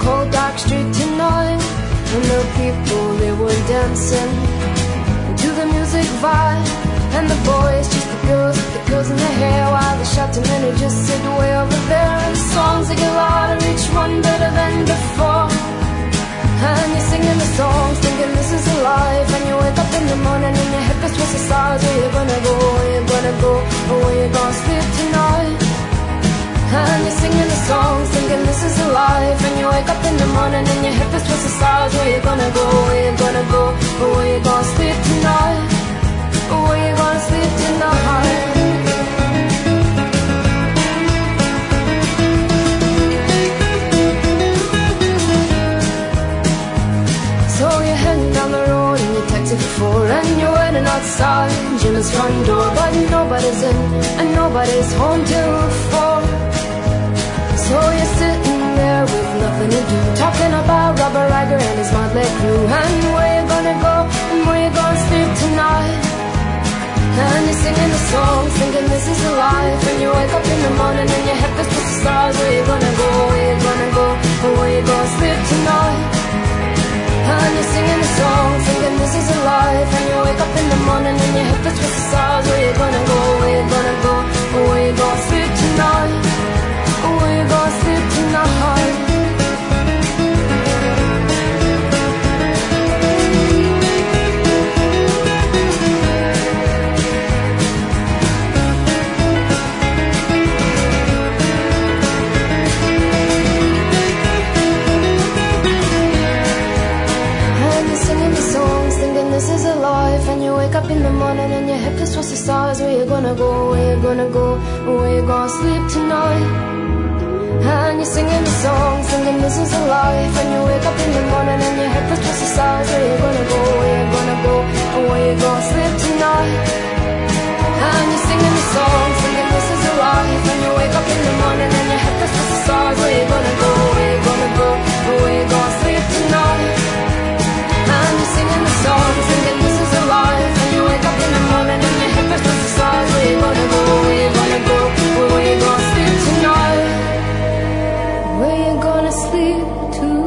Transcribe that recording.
cold dark street tonight, and the people, they were dancing to the music vibe. And the boys, just the girls in their hair, while the shouting men who just sit way over there. And the songs, they get louder, each one better than before. And you're singing the songs, thinking this is a life. And you wake up in the morning and your head feels towards the stars. Where you gonna go, where you gonna go, or where you gonna sleep tonight? And you're singing the songs, thinking this is a life. And you wake up in the morning and your head feels towards the stars. Where you gonna go, where you gonna go, or where you gonna sleep tonight? Or where you gonna sleep tonight? So you're heading down the road in your taxi for four, and you're waiting outside Jim's front door, but nobody's in and nobody's home till 4. So you're sitting there with nothing to do, talking about Robert Riger and his motley crew, and where you gonna go and where you gonna sleep tonight. And you're singing the songs, thinking this is a life. And you wake up in the morning and your head feels towards the stars. Where you gonna go, where you gonna go, or where you gonna sleep tonight? And you're singing the songs, thinking this is a life. And you wake up in the morning and your head feels towards the stars. Where you gonna go, where you gonna go, or where you gonna sleep tonight? Or where you gonna sleep tonight? This is a life, and you wake up in the morning and your head feels towards the stars. Where you gonna go, where you gonna go, where you gonna sleep tonight? And you're singing the song, thinking this is a life. And you wake up in the morning and your head feels towards the stars. Where you gonna go, where you gonna go, where you gonna sleep tonight? And you're singing the song, thinking this is a life. And you wake up in the morning and your head feels towards the stars. Where you gonna go, where you gonna go, where you gonna sleep tonight? And you're singing the song, thinking this is a life. And you wake up in the morning and your head feels towards the stars. Where you gonna go, where you gonna go, where you gonna sleep tonight? Where you gonna sleep tonight?